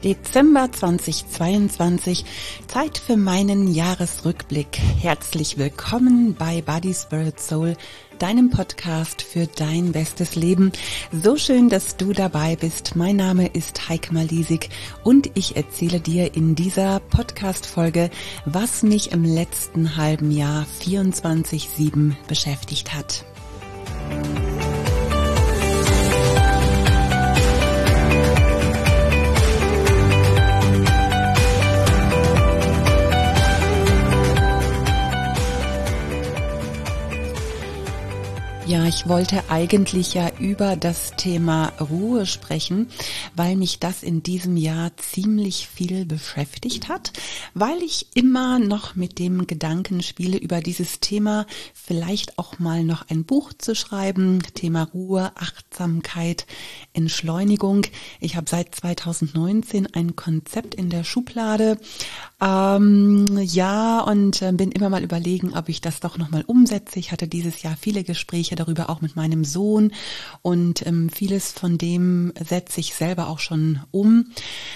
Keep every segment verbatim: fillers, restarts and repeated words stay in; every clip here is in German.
Dezember zweitausendzweiundzwanzig, Zeit für meinen Jahresrückblick. Herzlich willkommen bei Body, Spirit, Soul, deinem Podcast für dein bestes Leben. So schön, dass du dabei bist. Mein Name ist Heike Malisig und ich erzähle dir in dieser Podcast-Folge, was mich im letzten halben Jahr vierundzwanzig sieben beschäftigt hat. Ja, ich wollte eigentlich ja über das Thema Ruhe sprechen, weil mich das in diesem Jahr ziemlich viel beschäftigt hat, weil ich immer noch mit dem Gedanken spiele, über dieses Thema vielleicht auch mal noch ein Buch zu schreiben. Thema Ruhe, Achtsamkeit, Entschleunigung. Ich habe seit zweitausendneunzehn ein Konzept in der Schublade. Ähm, ja, und äh, bin immer mal überlegen, ob ich das doch nochmal umsetze. Ich hatte dieses Jahr viele Gespräche darüber, auch mit meinem Sohn, und ähm, vieles von dem setze ich selber auch schon um.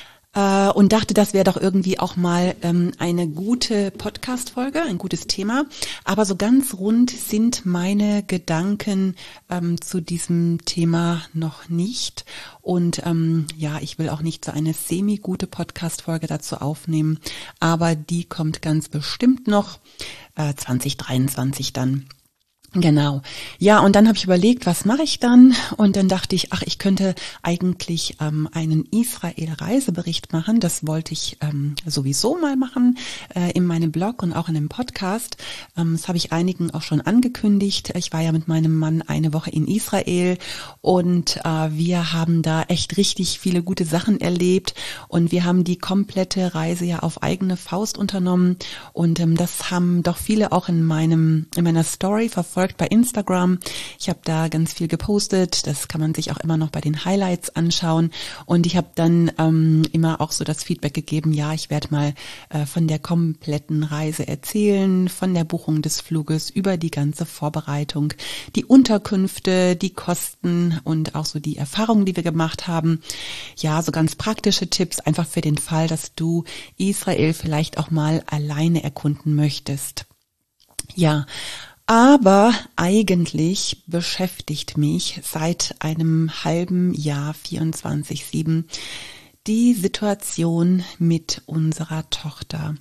Und dachte, das wäre doch irgendwie auch mal ähm, eine gute Podcast-Folge, ein gutes Thema. Aber so ganz rund sind meine Gedanken ähm, zu diesem Thema noch nicht. Und ähm, ja, ich will auch nicht so eine semi-gute Podcast-Folge dazu aufnehmen. Aber die kommt ganz bestimmt noch äh, zwanzig dreiundzwanzig dann. Genau. Ja, und dann habe ich überlegt, was mache ich dann? Und dann dachte ich, ach, ich könnte eigentlich ähm, einen Israel-Reisebericht machen. Das wollte ich ähm, sowieso mal machen äh, in meinem Blog und auch in dem Podcast. Ähm, das habe ich einigen auch schon angekündigt. Ich war ja mit meinem Mann eine Woche in Israel und äh, wir haben da echt richtig viele gute Sachen erlebt und wir haben die komplette Reise ja auf eigene Faust unternommen und ähm, das haben doch viele auch in meinem in meiner Story verfolgt bei Instagram. Ich habe da ganz viel gepostet, das kann man sich auch immer noch bei den Highlights anschauen und ich habe dann ähm, immer auch so das Feedback gegeben, ja, ich werde mal äh, von der kompletten Reise erzählen, von der Buchung des Fluges über die ganze Vorbereitung, die Unterkünfte, die Kosten und auch so die Erfahrungen, die wir gemacht haben. Ja, so ganz praktische Tipps, einfach für den Fall, dass du Israel vielleicht auch mal alleine erkunden möchtest. Ja, aber eigentlich beschäftigt mich seit einem halben Jahr vierundzwanzig sieben die Situation mit unserer Tochter.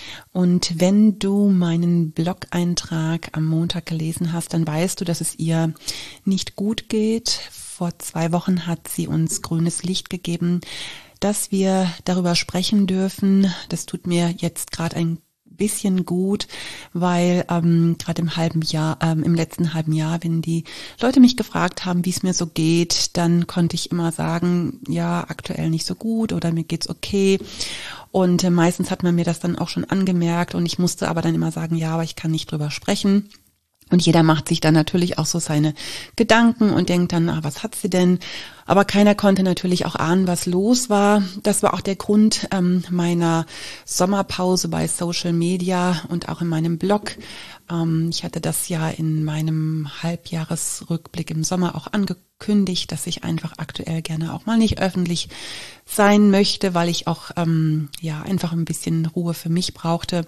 Und wenn du meinen Blog-Eintrag am Montag gelesen hast, dann weißt du, dass es ihr nicht gut geht. Vor zwei Wochen hat sie uns grünes Licht gegeben, dass wir darüber sprechen dürfen. Das tut mir jetzt gerade ein bisschen gut, weil ähm, gerade im halben Jahr, ähm, im letzten halben Jahr, wenn die Leute mich gefragt haben, wie es mir so geht, dann konnte ich immer sagen, ja, aktuell nicht so gut oder mir geht's okay. Und äh, meistens hat man mir das dann auch schon angemerkt und ich musste aber dann immer sagen, ja, aber ich kann nicht drüber sprechen. Und jeder macht sich dann natürlich auch so seine Gedanken und denkt dann, ah, was hat sie denn? Aber keiner konnte natürlich auch ahnen, was los war. Das war auch der Grund ähm, meiner Sommerpause bei Social Media und auch in meinem Blog. Ähm, ich hatte das ja in meinem Halbjahresrückblick im Sommer auch angekündigt, dass ich einfach aktuell gerne auch mal nicht öffentlich sein möchte, weil ich auch ähm, ja einfach ein bisschen Ruhe für mich brauchte.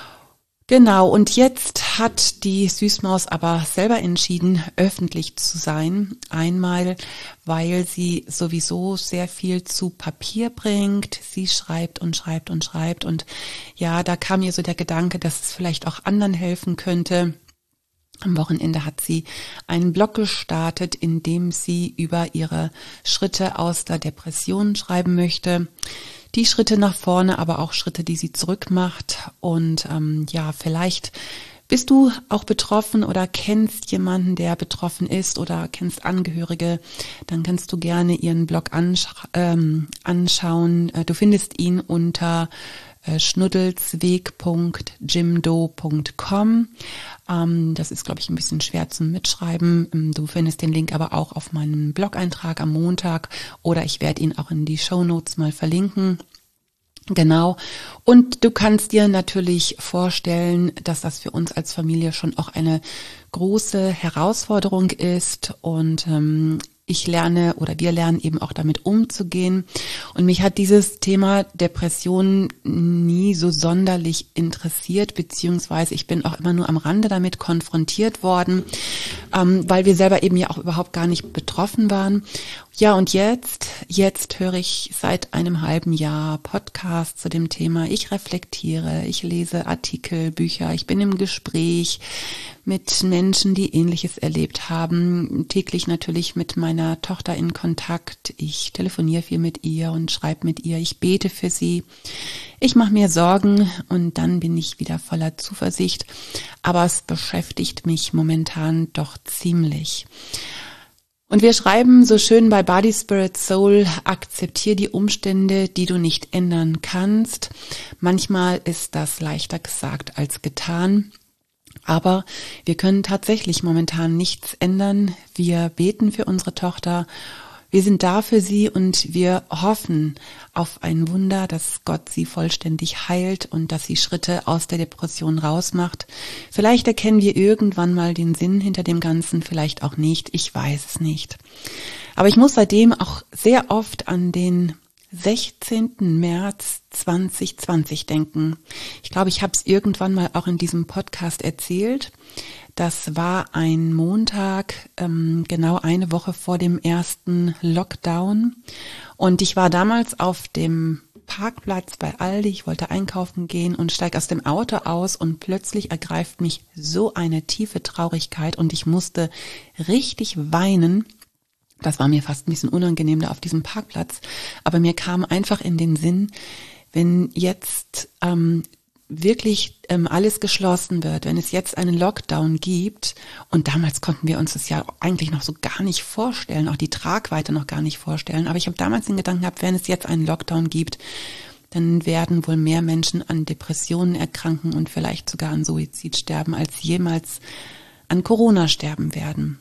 Genau, und jetzt hat die Süßmaus aber selber entschieden, öffentlich zu sein. Einmal, weil sie sowieso sehr viel zu Papier bringt. Sie schreibt und schreibt und schreibt. Und ja, da kam ihr so der Gedanke, dass es vielleicht auch anderen helfen könnte. Am Wochenende hat sie einen Blog gestartet, in dem sie über ihre Schritte aus der Depression schreiben möchte. Die Schritte nach vorne, aber auch Schritte, die sie zurück macht. Und ähm, ja, vielleicht bist du auch betroffen oder kennst jemanden, der betroffen ist oder kennst Angehörige, dann kannst du gerne ihren Blog ansch- ähm, anschauen. Du findest ihn unter äh, schnuddelsweg punkt jimdo punkt com. Ähm, das ist, glaube ich, ein bisschen schwer zum Mitschreiben. Du findest den Link aber auch auf meinem Blog-Eintrag am Montag oder ich werde ihn auch in die Shownotes mal verlinken. Genau. Und du kannst dir natürlich vorstellen, dass das für uns als Familie schon auch eine große Herausforderung ist. Und ähm, ich lerne oder wir lernen eben auch damit umzugehen. Und mich hat dieses Thema Depression nie so sonderlich interessiert, beziehungsweise ich bin auch immer nur am Rande damit konfrontiert worden, ähm, weil wir selber eben ja auch überhaupt gar nicht betroffen waren. Ja, und jetzt, jetzt höre ich seit einem halben Jahr Podcasts zu dem Thema. Ich reflektiere, ich lese Artikel, Bücher, ich bin im Gespräch mit Menschen, die Ähnliches erlebt haben, täglich natürlich mit meiner Tochter in Kontakt. Ich telefoniere viel mit ihr und schreibe mit ihr, ich bete für sie. Ich mache mir Sorgen und dann bin ich wieder voller Zuversicht, aber es beschäftigt mich momentan doch ziemlich. Und wir schreiben so schön bei Body, Spirit, Soul, akzeptier die Umstände, die du nicht ändern kannst. Manchmal ist das leichter gesagt als getan. Aber wir können tatsächlich momentan nichts ändern. Wir beten für unsere Tochter. Wir sind da für sie und wir hoffen auf ein Wunder, dass Gott sie vollständig heilt und dass sie Schritte aus der Depression rausmacht. Vielleicht erkennen wir irgendwann mal den Sinn hinter dem Ganzen, vielleicht auch nicht. Ich weiß es nicht. Aber ich muss seitdem auch sehr oft an den sechzehnten März zweitausendzwanzig denken. Ich glaube, ich habe es irgendwann mal auch in diesem Podcast erzählt. Das war ein Montag, ähm, genau eine Woche vor dem ersten Lockdown. Und ich war damals auf dem Parkplatz bei Aldi. Ich wollte einkaufen gehen und steige aus dem Auto aus und plötzlich ergreift mich so eine tiefe Traurigkeit und ich musste richtig weinen. Das war mir fast ein bisschen unangenehm da auf diesem Parkplatz. Aber mir kam einfach in den Sinn, wenn jetzt ähm, wirklich ähm, alles geschlossen wird, wenn es jetzt einen Lockdown gibt, und damals konnten wir uns das ja eigentlich noch so gar nicht vorstellen, auch die Tragweite noch gar nicht vorstellen, aber ich habe damals den Gedanken gehabt, wenn es jetzt einen Lockdown gibt, dann werden wohl mehr Menschen an Depressionen erkranken und vielleicht sogar an Suizid sterben, als jemals an Corona sterben werden.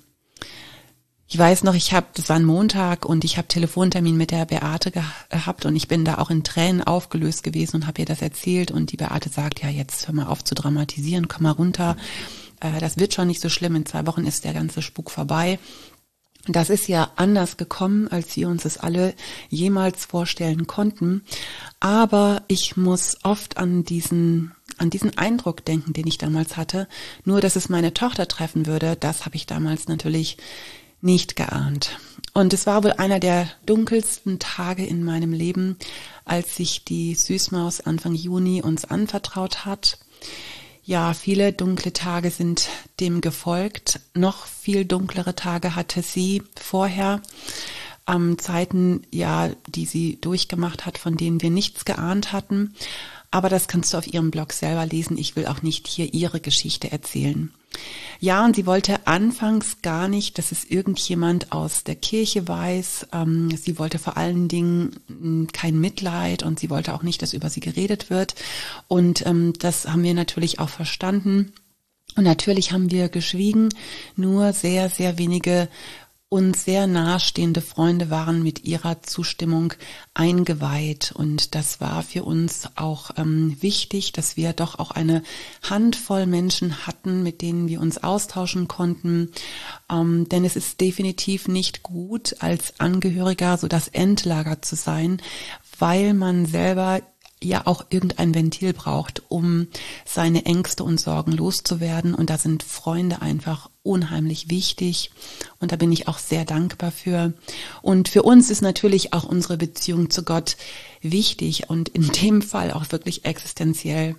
Ich weiß noch, ich habe, das war ein Montag und ich habe Telefontermin mit der Beate gehabt und ich bin da auch in Tränen aufgelöst gewesen und habe ihr das erzählt und die Beate sagt, ja, jetzt hör mal auf zu dramatisieren, komm mal runter, äh, das wird schon nicht so schlimm, in zwei Wochen ist der ganze Spuk vorbei. Das ist ja anders gekommen, als wir uns das alle jemals vorstellen konnten, aber ich muss oft an diesen an diesen Eindruck denken, den ich damals hatte, nur dass es meine Tochter treffen würde, das habe ich damals natürlich nicht geahnt. Und es war wohl einer der dunkelsten Tage in meinem Leben, als sich die Süßmaus Anfang Juni uns anvertraut hat. Ja, viele dunkle Tage sind dem gefolgt. Noch viel dunklere Tage hatte sie vorher. Ähm, Zeiten, ja, die sie durchgemacht hat, von denen wir nichts geahnt hatten. Aber das kannst du auf ihrem Blog selber lesen. Ich will auch nicht hier ihre Geschichte erzählen. Ja, und sie wollte anfangs gar nicht, dass es irgendjemand aus der Kirche weiß. Ähm, sie wollte vor allen Dingen mh, kein Mitleid und sie wollte auch nicht, dass über sie geredet wird. Und ähm, das haben wir natürlich auch verstanden. Und natürlich haben wir geschwiegen. Nur sehr, sehr wenige uns sehr nahestehende Freunde waren mit ihrer Zustimmung eingeweiht. Und das war für uns auch ähm, wichtig, dass wir doch auch eine Handvoll Menschen hatten, mit denen wir uns austauschen konnten. Ähm, denn es ist definitiv nicht gut, als Angehöriger so das Endlager zu sein, weil man selber ja auch irgendein Ventil braucht, um seine Ängste und Sorgen loszuwerden. Und da sind Freunde einfach unheimlich wichtig. Und da bin ich auch sehr dankbar für. Und für uns ist natürlich auch unsere Beziehung zu Gott wichtig und in dem Fall auch wirklich existenziell.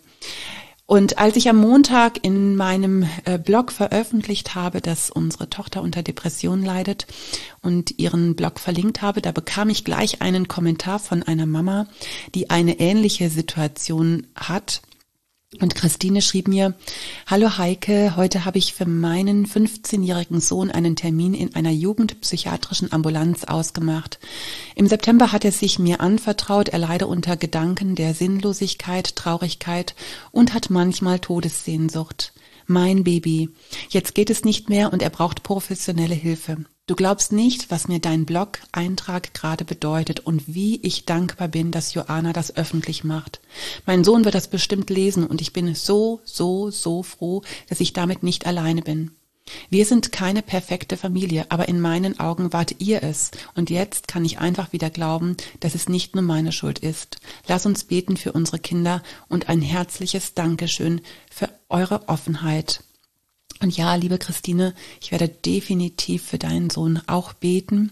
Und als ich am Montag in meinem Blog veröffentlicht habe, dass unsere Tochter unter Depression leidet und ihren Blog verlinkt habe, da bekam ich gleich einen Kommentar von einer Mama, die eine ähnliche Situation hat. Und Christine schrieb mir: Hallo Heike, heute habe ich für meinen fünfzehnjährigen Sohn einen Termin in einer jugendpsychiatrischen Ambulanz ausgemacht. Im September hat er sich mir anvertraut, er leide unter Gedanken der Sinnlosigkeit, Traurigkeit und hat manchmal Todessehnsucht. Mein Baby. Jetzt geht es nicht mehr und er braucht professionelle Hilfe. Du glaubst nicht, was mir dein Blog-Eintrag gerade bedeutet und wie ich dankbar bin, dass Joanna das öffentlich macht. Mein Sohn wird das bestimmt lesen und ich bin so, so, so froh, dass ich damit nicht alleine bin. Wir sind keine perfekte Familie, aber in meinen Augen wart ihr es. Und jetzt kann ich einfach wieder glauben, dass es nicht nur meine Schuld ist. Lass uns beten für unsere Kinder und ein herzliches Dankeschön für eure Offenheit. Und ja, liebe Christine, ich werde definitiv für deinen Sohn auch beten.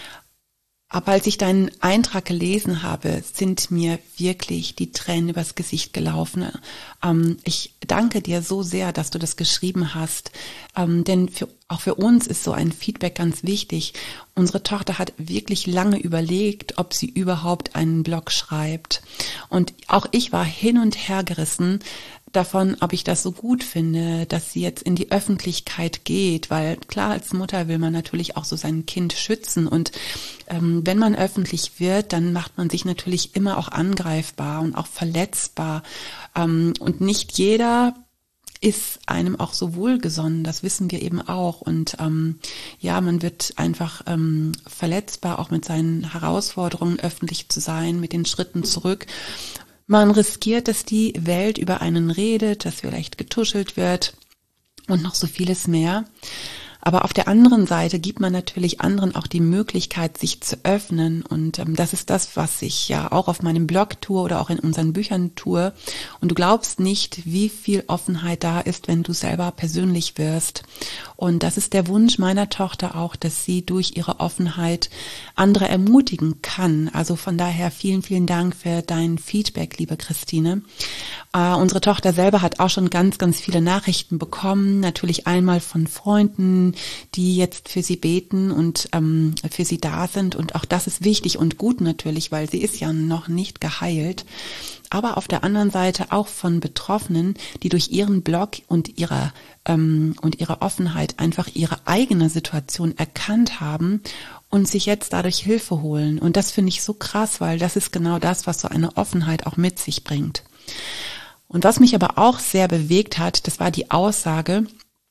Aber als ich deinen Eintrag gelesen habe, sind mir wirklich die Tränen übers Gesicht gelaufen. Ähm, ich danke dir so sehr, dass du das geschrieben hast, ähm, denn für, auch für uns ist so ein Feedback ganz wichtig. Unsere Tochter hat wirklich lange überlegt, ob sie überhaupt einen Blog schreibt. Und auch ich war hin und her gerissen davon, ob ich das so gut finde, dass sie jetzt in die Öffentlichkeit geht, weil klar, als Mutter will man natürlich auch so sein Kind schützen und ähm, wenn man öffentlich wird, dann macht man sich natürlich immer auch angreifbar und auch verletzbar ähm, und nicht jeder ist einem auch so wohlgesonnen, das wissen wir eben auch und ähm, ja, man wird einfach ähm, verletzbar, auch mit seinen Herausforderungen öffentlich zu sein, mit den Schritten zurück. Man riskiert, dass die Welt über einen redet, dass vielleicht getuschelt wird und noch so vieles mehr. Aber auf der anderen Seite gibt man natürlich anderen auch die Möglichkeit, sich zu öffnen. Und ähm, das ist das, was ich ja auch auf meinem Blog tue oder auch in unseren Büchern tue. Und du glaubst nicht, wie viel Offenheit da ist, wenn du selber persönlich wirst. Und das ist der Wunsch meiner Tochter auch, dass sie durch ihre Offenheit andere ermutigen kann. Also von daher vielen, vielen Dank für dein Feedback, liebe Christine. Äh, unsere Tochter selber hat auch schon ganz, ganz viele Nachrichten bekommen. Natürlich einmal von Freunden, die jetzt für sie beten und ähm, für sie da sind. Und auch das ist wichtig und gut natürlich, weil sie ist ja noch nicht geheilt. Aber auf der anderen Seite auch von Betroffenen, die durch ihren Blog und ihre, ähm, und ihre Offenheit einfach ihre eigene Situation erkannt haben und sich jetzt dadurch Hilfe holen. Und das finde ich so krass, weil das ist genau das, was so eine Offenheit auch mit sich bringt. Und was mich aber auch sehr bewegt hat, das war die Aussage,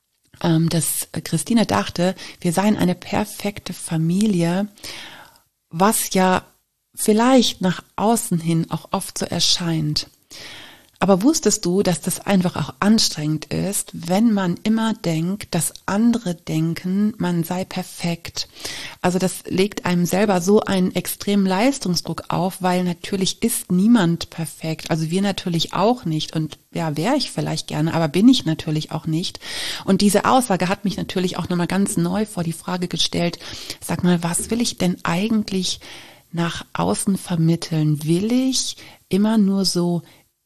dass Christine dachte, wir seien eine perfekte Familie, was ja vielleicht nach außen hin auch oft so erscheint. Aber wusstest du, dass das einfach auch anstrengend ist, wenn man immer denkt, dass andere denken, man sei perfekt? Also das legt einem selber so einen extremen Leistungsdruck auf, weil natürlich ist niemand perfekt. Also wir natürlich auch nicht. Und ja, wäre ich vielleicht gerne, aber bin ich natürlich auch nicht. Und diese Aussage hat mich natürlich auch nochmal ganz neu vor die Frage gestellt, sag mal, was will ich denn eigentlich nach außen vermitteln? Will ich immer nur so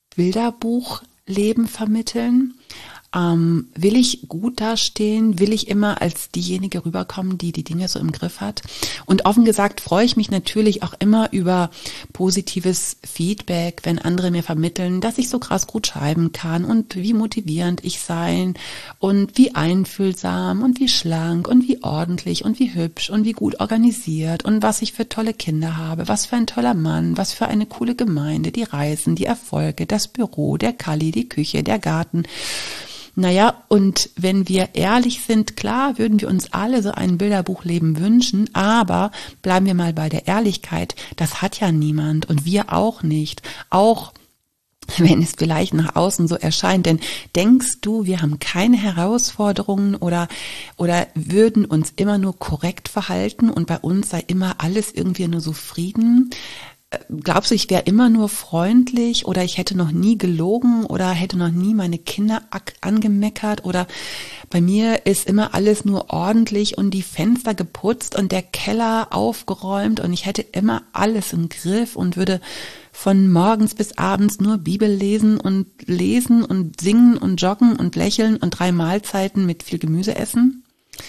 Bilderbuchleben vermitteln? Ähm, will ich gut dastehen? Will ich immer als diejenige rüberkommen, die die Dinge so im Griff hat? Und offen gesagt freue ich mich natürlich auch immer über positives Feedback, wenn andere mir vermitteln, dass ich so krass gut schreiben kann und wie motivierend ich sein und wie einfühlsam und wie schlank und wie ordentlich und wie hübsch und wie gut organisiert und was ich für tolle Kinder habe, was für ein toller Mann, was für eine coole Gemeinde, die Reisen, die Erfolge, das Büro, der Kalli, die Küche, der Garten. Naja, und wenn wir ehrlich sind, klar, würden wir uns alle so ein Bilderbuchleben wünschen, aber bleiben wir mal bei der Ehrlichkeit, das hat ja niemand und wir auch nicht, auch wenn es vielleicht nach außen so erscheint, denn denkst du, wir haben keine Herausforderungen oder, oder würden uns immer nur korrekt verhalten und bei uns sei immer alles irgendwie nur so Frieden? Glaubst du, ich wäre immer nur freundlich oder ich hätte noch nie gelogen oder hätte noch nie meine Kinder angemeckert oder bei mir ist immer alles nur ordentlich und die Fenster geputzt und der Keller aufgeräumt und ich hätte immer alles im Griff und würde von morgens bis abends nur Bibel lesen und lesen und singen und joggen und lächeln und drei Mahlzeiten mit viel Gemüse essen?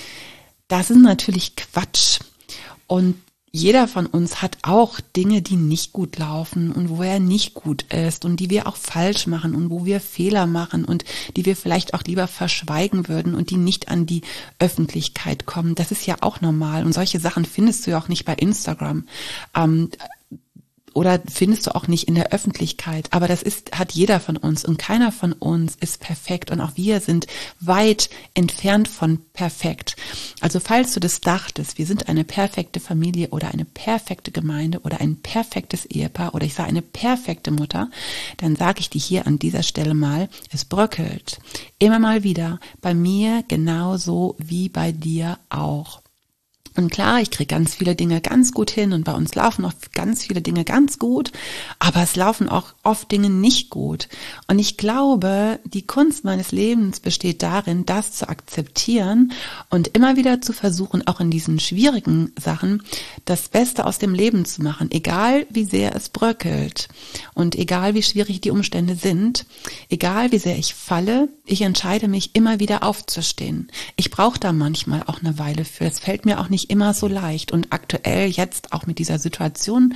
Das ist natürlich Quatsch. Und jeder von uns hat auch Dinge, die nicht gut laufen und wo er nicht gut ist und die wir auch falsch machen und wo wir Fehler machen und die wir vielleicht auch lieber verschweigen würden und die nicht an die Öffentlichkeit kommen. Das ist ja auch normal und solche Sachen findest du ja auch nicht bei Instagram. Ähm, oder findest du auch nicht in der Öffentlichkeit. Aber das ist, hat jeder von uns und keiner von uns ist perfekt und auch wir sind weit entfernt von perfekt. Also falls du das dachtest, wir sind eine perfekte Familie oder eine perfekte Gemeinde oder ein perfektes Ehepaar oder ich sage eine perfekte Mutter, dann sage ich dir hier an dieser Stelle mal, es bröckelt. Immer mal wieder. Bei mir genauso wie bei dir auch. Und klar, ich kriege ganz viele Dinge ganz gut hin und bei uns laufen auch ganz viele Dinge ganz gut, aber es laufen auch oft Dinge nicht gut. Und ich glaube, die Kunst meines Lebens besteht darin, das zu akzeptieren und immer wieder zu versuchen, auch in diesen schwierigen Sachen das Beste aus dem Leben zu machen, egal wie sehr es bröckelt und egal wie schwierig die Umstände sind, egal wie sehr ich falle, ich entscheide mich immer wieder aufzustehen. Ich brauche da manchmal auch eine Weile für. Es fällt mir auch nicht immer so leicht und aktuell jetzt auch mit dieser Situation,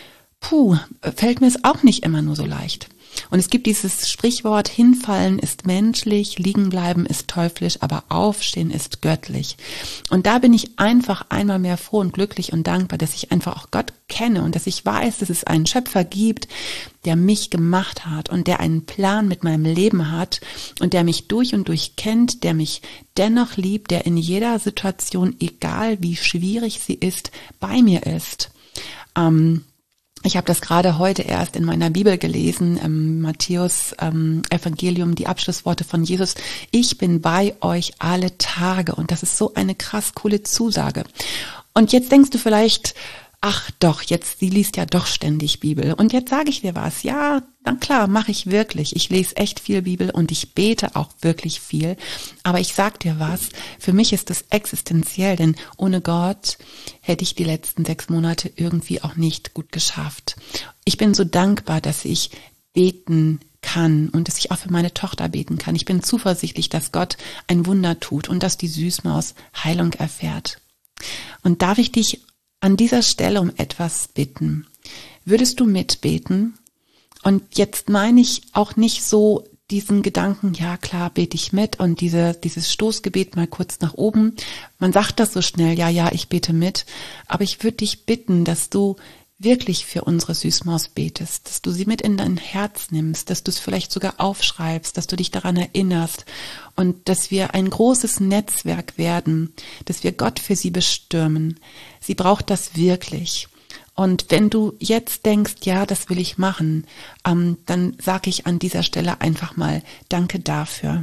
puh, fällt mir es auch nicht immer nur so leicht. Und es gibt dieses Sprichwort, hinfallen ist menschlich, liegen bleiben ist teuflisch, aber aufstehen ist göttlich. Und da bin ich einfach einmal mehr froh und glücklich und dankbar, dass ich einfach auch Gott kenne und dass ich weiß, dass es einen Schöpfer gibt, der mich gemacht hat und der einen Plan mit meinem Leben hat und der mich durch und durch kennt, der mich dennoch liebt, der in jeder Situation, egal wie schwierig sie ist, bei mir ist. Ähm, Ich habe das gerade heute erst in meiner Bibel gelesen, im Matthäus ähm, Evangelium, die Abschlussworte von Jesus. Ich bin bei euch alle Tage. Und das ist so eine krass coole Zusage. Und jetzt denkst du vielleicht, ach doch, jetzt, sie liest ja doch ständig Bibel. Und jetzt sage ich dir was. Ja, dann klar, mache ich wirklich. Ich lese echt viel Bibel und ich bete auch wirklich viel. Aber ich sag dir was, für mich ist das existenziell, denn ohne Gott hätte ich die letzten sechs Monate irgendwie auch nicht gut geschafft. Ich bin so dankbar, dass ich beten kann und dass ich auch für meine Tochter beten kann. Ich bin zuversichtlich, dass Gott ein Wunder tut und dass die Süßmaus Heilung erfährt. Und darf ich dich an dieser Stelle um etwas bitten? Würdest du mitbeten? Und jetzt meine ich auch nicht so diesen Gedanken, ja klar, bete ich mit und diese, dieses Stoßgebet mal kurz nach oben. Man sagt das so schnell, ja, ja, ich bete mit. Aber ich würde dich bitten, dass du wirklich für unsere Süßmaus betest, dass du sie mit in dein Herz nimmst, dass du es vielleicht sogar aufschreibst, dass du dich daran erinnerst und dass wir ein großes Netzwerk werden, dass wir Gott für sie bestürmen. Sie braucht das wirklich. Und wenn du jetzt denkst, ja, das will ich machen, ähm, dann sage ich an dieser Stelle einfach mal Danke dafür.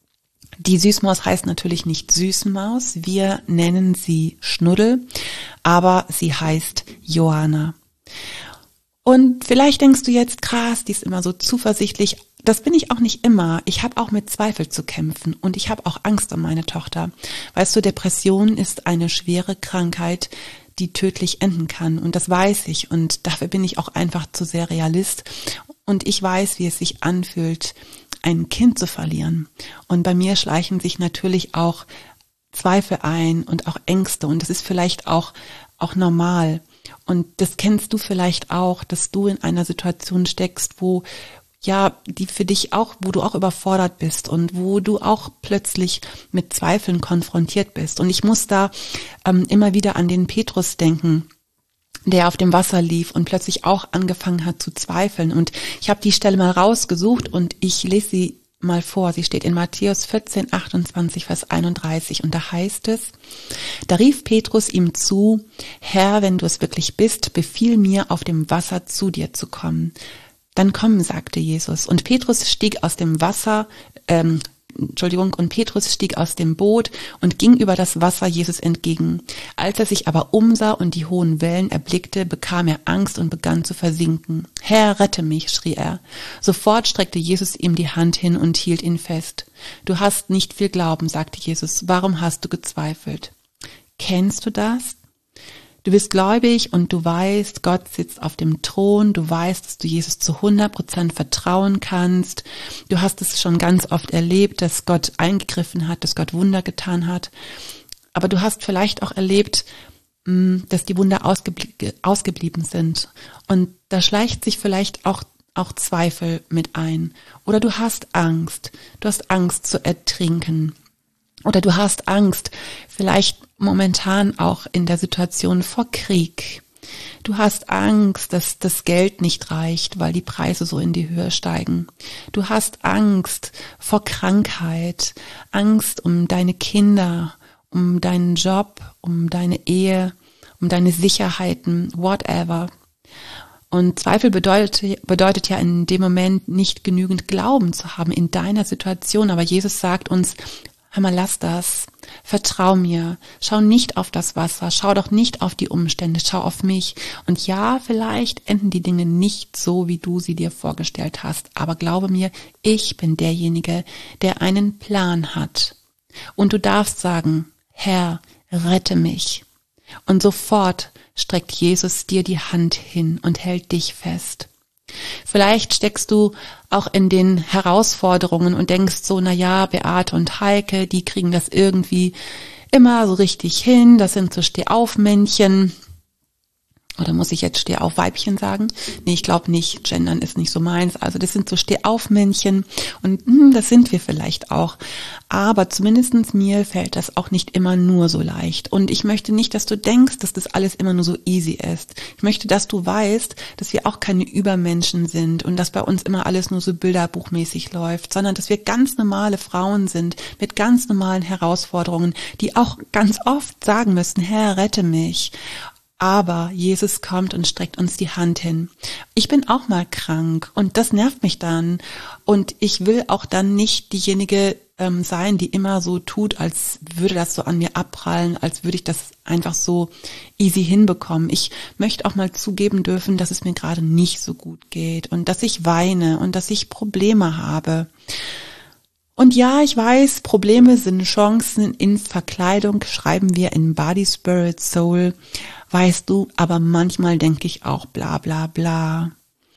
Die Süßmaus heißt natürlich nicht Süßmaus, wir nennen sie Schnuddel, aber sie heißt Johanna. Und vielleicht denkst du jetzt, krass, die ist immer so zuversichtlich. Das bin ich auch nicht immer. Ich habe auch mit Zweifel zu kämpfen und ich habe auch Angst um meine Tochter. Weißt du, Depression ist eine schwere Krankheit, die tödlich enden kann und das weiß ich und dafür bin ich auch einfach zu sehr Realist und ich weiß, wie es sich anfühlt, ein Kind zu verlieren. Und bei mir schleichen sich natürlich auch Zweifel ein und auch Ängste und das ist vielleicht auch, auch normal. Und das kennst du vielleicht auch, dass du in einer Situation steckst, wo ja, die für dich auch, wo du auch überfordert bist und wo du auch plötzlich mit Zweifeln konfrontiert bist. Und ich muss da ähm, immer wieder an den Petrus denken, der auf dem Wasser lief und plötzlich auch angefangen hat zu zweifeln. Und ich habe die Stelle mal rausgesucht und ich lese sie mal vor. Sie steht in Matthäus vierzehn, achtundzwanzig, Vers einunddreißig und da heißt es, da rief Petrus ihm zu, Herr, wenn du es wirklich bist, befiehl mir, auf dem Wasser zu dir zu kommen. Dann komm, sagte Jesus. Und Petrus stieg aus dem Wasser, ähm, Entschuldigung, und Petrus stieg aus dem Boot und ging über das Wasser Jesus entgegen. Als er sich aber umsah und die hohen Wellen erblickte, bekam er Angst und begann zu versinken. Herr, rette mich, schrie er. Sofort streckte Jesus ihm die Hand hin und hielt ihn fest. Du hast nicht viel Glauben, sagte Jesus. Warum hast du gezweifelt? Kennst du das? Du bist gläubig und du weißt, Gott sitzt auf dem Thron, du weißt, dass du Jesus zu hundert Prozent vertrauen kannst. Du hast es schon ganz oft erlebt, dass Gott eingegriffen hat, dass Gott Wunder getan hat. Aber du hast vielleicht auch erlebt, dass die Wunder ausgeblie- ausgeblieben sind. Und da schleicht sich vielleicht auch, auch Zweifel mit ein. Oder du hast Angst, du hast Angst zu ertrinken. Oder du hast Angst, vielleicht momentan auch in der Situation vor Krieg. Du hast Angst, dass das Geld nicht reicht, weil die Preise so in die Höhe steigen. Du hast Angst vor Krankheit, Angst um deine Kinder, um deinen Job, um deine Ehe, um deine Sicherheiten, whatever. Und Zweifel bedeutet, bedeutet ja in dem Moment nicht genügend Glauben zu haben in deiner Situation. Aber Jesus sagt uns, hör mal, lass das, vertrau mir, schau nicht auf das Wasser, schau doch nicht auf die Umstände, schau auf mich. Und ja, vielleicht enden die Dinge nicht so, wie du sie dir vorgestellt hast. Aber glaube mir, ich bin derjenige, der einen Plan hat. Und du darfst sagen, Herr, rette mich. Und sofort streckt Jesus dir die Hand hin und hält dich fest. Vielleicht steckst du auch in den Herausforderungen und denkst so, na ja, Beate und Heike, die kriegen das irgendwie immer so richtig hin. Das sind so Stehaufmännchen. Oder muss ich jetzt Stehaufweibchen sagen? Nee, ich glaube nicht. Gendern ist nicht so meins. Also das sind so Stehaufmännchen und hm, das sind wir vielleicht auch. Aber zumindest mir fällt das auch nicht immer nur so leicht. Und ich möchte nicht, dass du denkst, dass das alles immer nur so easy ist. Ich möchte, dass du weißt, dass wir auch keine Übermenschen sind und dass bei uns immer alles nur so bilderbuchmäßig läuft, sondern dass wir ganz normale Frauen sind mit ganz normalen Herausforderungen, die auch ganz oft sagen müssen, Herr, rette mich. Aber Jesus kommt und streckt uns die Hand hin. Ich bin auch mal krank und das nervt mich dann. Und ich will auch dann nicht diejenige ähm, sein, die immer so tut, als würde das so an mir abprallen, als würde ich das einfach so easy hinbekommen. Ich möchte auch mal zugeben dürfen, dass es mir gerade nicht so gut geht und dass ich weine und dass ich Probleme habe. Und ja, ich weiß, Probleme sind Chancen in Verkleidung, schreiben wir in Body, Spirit, Soul. Weißt du, aber manchmal denke ich auch bla bla bla.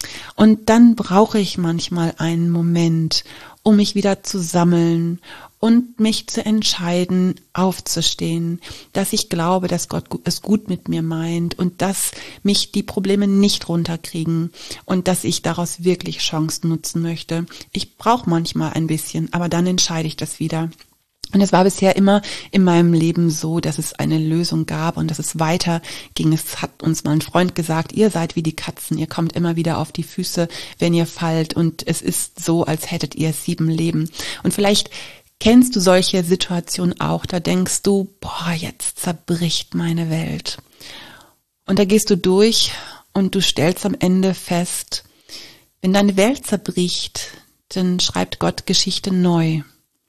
Und dann brauche ich manchmal einen Moment, um mich wieder zu sammeln und mich zu entscheiden, aufzustehen, dass ich glaube, dass Gott es gut mit mir meint und dass mich die Probleme nicht runterkriegen und dass ich daraus wirklich Chancen nutzen möchte. Ich brauche manchmal ein bisschen, aber dann entscheide ich das wieder. Und es war bisher immer in meinem Leben so, dass es eine Lösung gab und dass es weiter ging. Es hat uns mal ein Freund gesagt, ihr seid wie die Katzen, ihr kommt immer wieder auf die Füße, wenn ihr fallt und es ist so, als hättet ihr sieben Leben. Und vielleicht kennst du solche Situationen auch, da denkst du, boah, jetzt zerbricht meine Welt. Und da gehst du durch und du stellst am Ende fest, wenn deine Welt zerbricht, dann schreibt Gott Geschichte neu.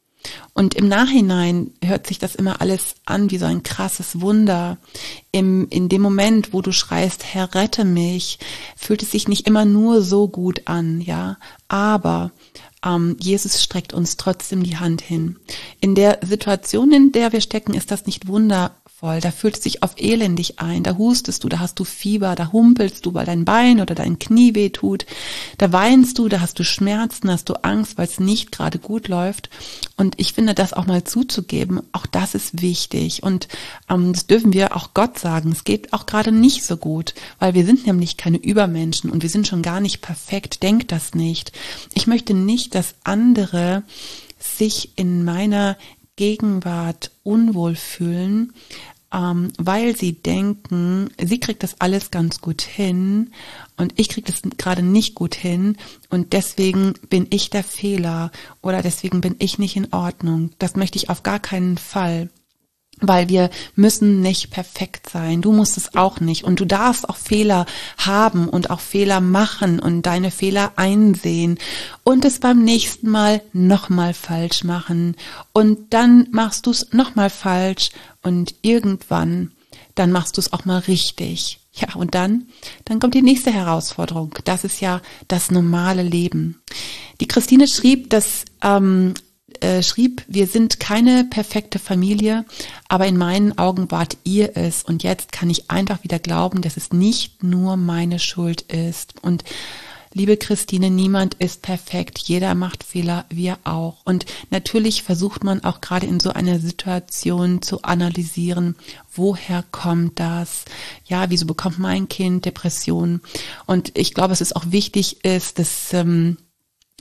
Und im Nachhinein hört sich das immer alles an wie so ein krasses Wunder. Im, in dem Moment, wo du schreist, Herr, rette mich, fühlt es sich nicht immer nur so gut an, ja. Aber ähm, Jesus streckt uns trotzdem die Hand hin. In der Situation, in der wir stecken, ist das nicht wundervoll. Da fühlt es sich auf elendig ein. Da hustest du, da hast du Fieber, da humpelst du, weil dein Bein oder dein Knie weh tut. Da weinst du, da hast du Schmerzen, hast du Angst, weil es nicht gerade gut läuft. Und ich finde, das auch mal zuzugeben, auch das ist wichtig. Und ähm, das dürfen wir auch Gott sagen. Es geht auch gerade nicht so gut, weil wir sind nämlich keine Übermenschen und wir sind schon gar nicht perfekt. Denk das nicht. Ich möchte nicht, dass andere sich in meiner Gegenwart unwohl fühlen, ähm, weil sie denken, sie kriegt das alles ganz gut hin und ich kriege das gerade nicht gut hin und deswegen bin ich der Fehler oder deswegen bin ich nicht in Ordnung. Das möchte ich auf gar keinen Fall. Weil wir müssen nicht perfekt sein. Du musst es auch nicht. Und du darfst auch Fehler haben und auch Fehler machen und deine Fehler einsehen und es beim nächsten Mal nochmal falsch machen. Und dann machst du es nochmal falsch und irgendwann, dann machst du es auch mal richtig. Ja, und dann, dann kommt die nächste Herausforderung. Das ist ja das normale Leben. Die Christine schrieb, dass ähm, Äh, schrieb, wir sind keine perfekte Familie, aber in meinen Augen wart ihr es und jetzt kann ich einfach wieder glauben, dass es nicht nur meine Schuld ist. Und liebe Christine, niemand ist perfekt, jeder macht Fehler, wir auch. Und natürlich versucht man auch gerade in so einer Situation zu analysieren, woher kommt das? Ja, wieso bekommt mein Kind Depressionen? Und ich glaube, es ist auch wichtig ist, dass ähm,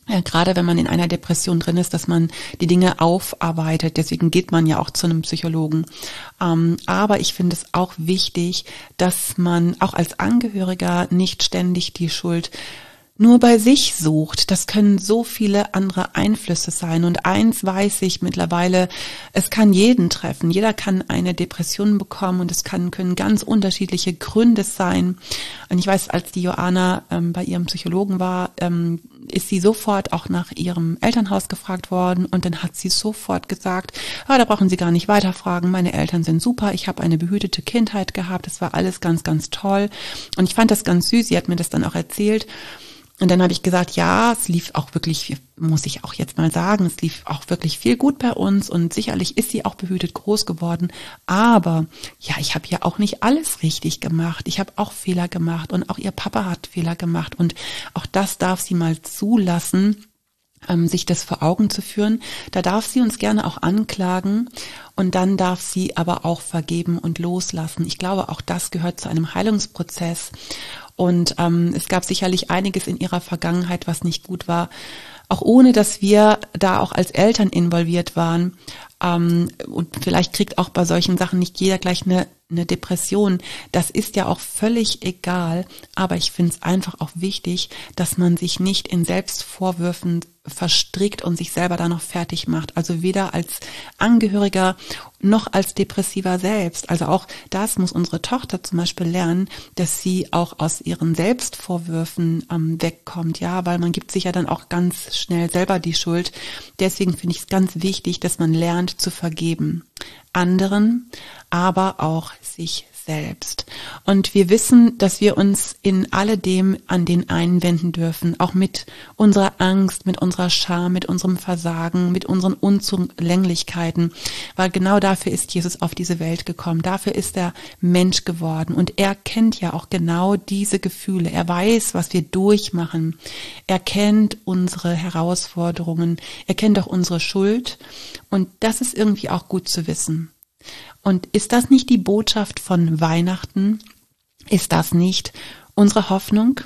Ja, gerade wenn man in einer Depression drin ist, dass man die Dinge aufarbeitet. Deswegen geht man ja auch zu einem Psychologen. Ähm, aber ich finde es auch wichtig, dass man auch als Angehöriger nicht ständig die Schuld nur bei sich sucht. Das können so viele andere Einflüsse sein. Und eins weiß ich mittlerweile, es kann jeden treffen. Jeder kann eine Depression bekommen und es kann, können ganz unterschiedliche Gründe sein. Und ich weiß, als die Joanna ähm, bei ihrem Psychologen war, ähm, ist sie sofort auch nach ihrem Elternhaus gefragt worden und dann hat sie sofort gesagt, ah, da brauchen Sie gar nicht weiterfragen, meine Eltern sind super, ich habe eine behütete Kindheit gehabt, das war alles ganz, ganz toll. Und ich fand das ganz süß, sie hat mir das dann auch erzählt. Und dann habe ich gesagt, ja, es lief auch wirklich, muss ich auch jetzt mal sagen, es lief auch wirklich viel gut bei uns und sicherlich ist sie auch behütet groß geworden. Aber ja, ich habe ja auch nicht alles richtig gemacht. Ich habe auch Fehler gemacht und auch ihr Papa hat Fehler gemacht und auch das darf sie mal zulassen, ähm, sich das vor Augen zu führen. Da darf sie uns gerne auch anklagen und dann darf sie aber auch vergeben und loslassen. Ich glaube, auch das gehört zu einem Heilungsprozess. Und ähm, es gab sicherlich einiges in ihrer Vergangenheit, was nicht gut war, auch ohne, dass wir da auch als Eltern involviert waren. Ähm, und vielleicht kriegt auch bei solchen Sachen nicht jeder gleich eine, eine Depression. Das ist ja auch völlig egal. Aber ich finde es einfach auch wichtig, dass man sich nicht in Selbstvorwürfen verstrickt und sich selber da noch fertig macht. Also weder als Angehöriger noch als Depressiver selbst. Also auch das muss unsere Tochter zum Beispiel lernen, dass sie auch aus ihren Selbstvorwürfen ähm, wegkommt. Ja, weil man gibt sich ja dann auch ganz schnell selber die Schuld. Deswegen finde ich es ganz wichtig, dass man lernt zu vergeben. Anderen, aber auch sich selbst. Und wir wissen, dass wir uns in alledem an den einen wenden dürfen, auch mit unserer Angst, mit unserer Scham, mit unserem Versagen, mit unseren Unzulänglichkeiten, weil genau dafür ist Jesus auf diese Welt gekommen, dafür ist er Mensch geworden und er kennt ja auch genau diese Gefühle, er weiß, was wir durchmachen, er kennt unsere Herausforderungen, er kennt auch unsere Schuld und das ist irgendwie auch gut zu wissen. Und ist das nicht die Botschaft von Weihnachten? Ist das nicht unsere Hoffnung?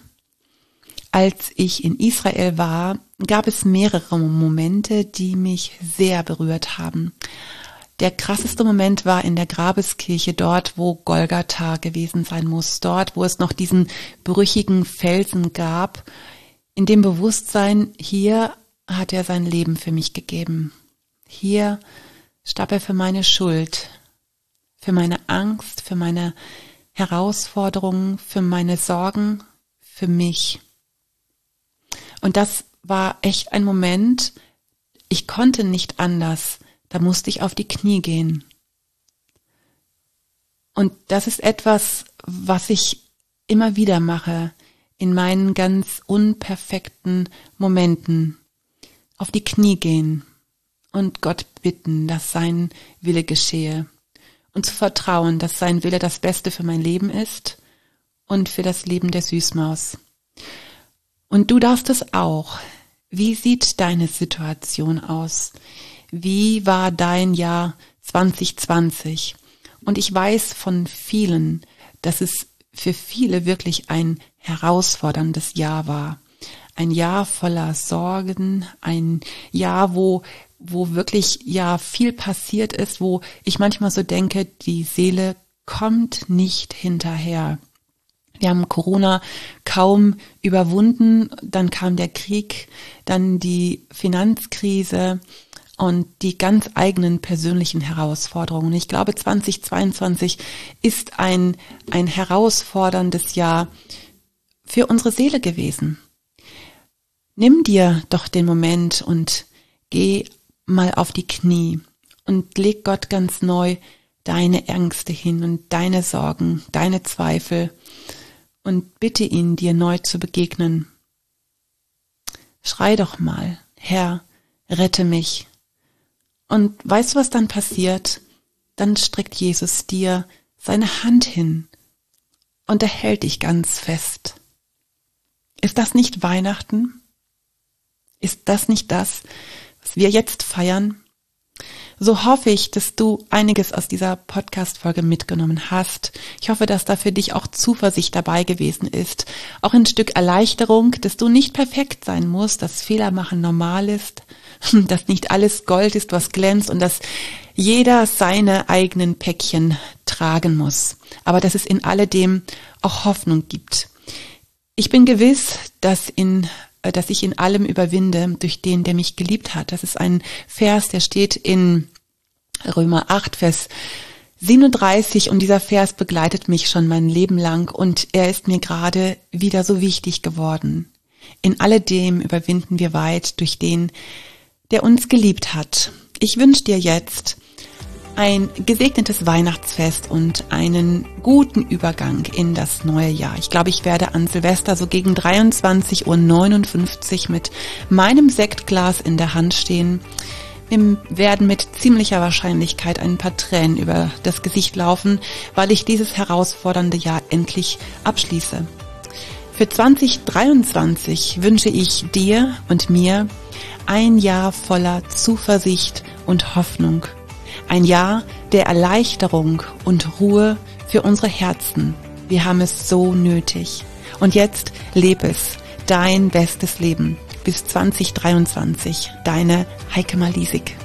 Als ich in Israel war, gab es mehrere Momente, die mich sehr berührt haben. Der krasseste Moment war in der Grabeskirche, dort, wo Golgatha gewesen sein muss, dort, wo es noch diesen brüchigen Felsen gab, in dem Bewusstsein, hier hat er sein Leben für mich gegeben. Hier starb er für meine Schuld, für meine Angst, für meine Herausforderungen, für meine Sorgen, für mich. Und das war echt ein Moment, ich konnte nicht anders, da musste ich auf die Knie gehen. Und das ist etwas, was ich immer wieder mache, in meinen ganz unperfekten Momenten. Auf die Knie gehen und Gott bitten, dass sein Wille geschehe. Und zu vertrauen, dass sein Wille das Beste für mein Leben ist und für das Leben der Süßmaus. Und du darfst es auch. Wie sieht deine Situation aus? Wie war dein Jahr zwanzig zwanzig? Und ich weiß von vielen, dass es für viele wirklich ein herausforderndes Jahr war. Ein Jahr voller Sorgen, ein Jahr, wo wo wirklich ja viel passiert ist, wo ich manchmal so denke, die Seele kommt nicht hinterher. Wir haben Corona kaum überwunden, dann kam der Krieg, dann die Finanzkrise und die ganz eigenen persönlichen Herausforderungen. Ich glaube, zwanzig zweiundzwanzig ist ein, ein herausforderndes Jahr für unsere Seele gewesen. Nimm dir doch den Moment und geh mal auf die Knie und leg Gott ganz neu deine Ängste hin und deine Sorgen, deine Zweifel und bitte ihn, dir neu zu begegnen. Schrei doch mal, Herr, rette mich. Und weißt du, was dann passiert? Dann streckt Jesus dir seine Hand hin und er hält dich ganz fest. Ist das nicht Weihnachten? Ist das nicht das, was wir jetzt feiern? so hoffe ich, dass du einiges aus dieser Podcast-Folge mitgenommen hast. Ich hoffe, dass da für dich auch Zuversicht dabei gewesen ist. Auch ein Stück Erleichterung, dass du nicht perfekt sein musst, dass Fehler machen normal ist, dass nicht alles Gold ist, was glänzt und dass jeder seine eigenen Päckchen tragen muss. Aber dass es in alledem auch Hoffnung gibt. Ich bin gewiss, dass in dass ich in allem überwinde durch den, der mich geliebt hat. Das ist ein Vers, der steht in Römer acht, Vers siebenunddreißig und dieser Vers begleitet mich schon mein Leben lang und er ist mir gerade wieder so wichtig geworden. In alledem überwinden wir weit durch den, der uns geliebt hat. Ich wünsche dir jetzt ein gesegnetes Weihnachtsfest und einen guten Übergang in das neue Jahr. Ich glaube, ich werde an Silvester so gegen dreiundzwanzig Uhr neunundfünfzig mit meinem Sektglas in der Hand stehen. Wir werden mit ziemlicher Wahrscheinlichkeit ein paar Tränen über das Gesicht laufen, weil ich dieses herausfordernde Jahr endlich abschließe. Für zwanzig dreiundzwanzig wünsche ich dir und mir ein Jahr voller Zuversicht und Hoffnung. Ein Jahr der Erleichterung und Ruhe für unsere Herzen. Wir haben es so nötig. Und jetzt lebe es, dein bestes Leben. Bis zwanzig dreiundzwanzig. Deine Heike Malisik.